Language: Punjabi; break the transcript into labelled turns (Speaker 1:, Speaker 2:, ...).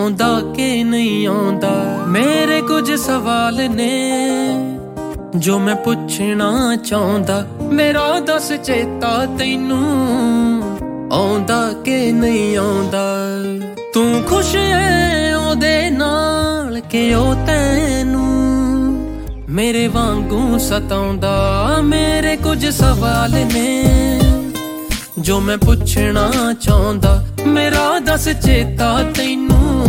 Speaker 1: ਆਉਂਦਾ ਕਿ ਨਹੀਂ ਆਉਂਦਾ। ਮੇਰੇ ਕੁਝ ਸਵਾਲ ਨੇ ਜੋ ਮੈਂ ਪੁੱਛਣਾ ਚਾਹੁੰਦਾ, ਮੇਰਾ ਦੱਸ ਚੇਤਾ ਤੈਨੂੰ ਆਉਂਦਾ ਕਿ ਨਹੀਂ ਆਉਂਦਾ। ਤੂੰ ਖੁਸ਼ ਏ ਉਹਦੇ ਨਾਲ ਕਿ ਉਹ ਤੈਨੂੰ ਮੇਰੇ ਵਾਂਗੂ ਸਤਾਉਂਦਾ। ਮੇਰੇ ਕੁਝ ਸਵਾਲ ਨੇ ਜੋ ਮੈਂ ਪੁੱਛਣਾ ਚਾਹੁੰਦਾ, ਮੇਰਾ ਦੱਸ ਚੇਤਾ ਤੈਨੂੰ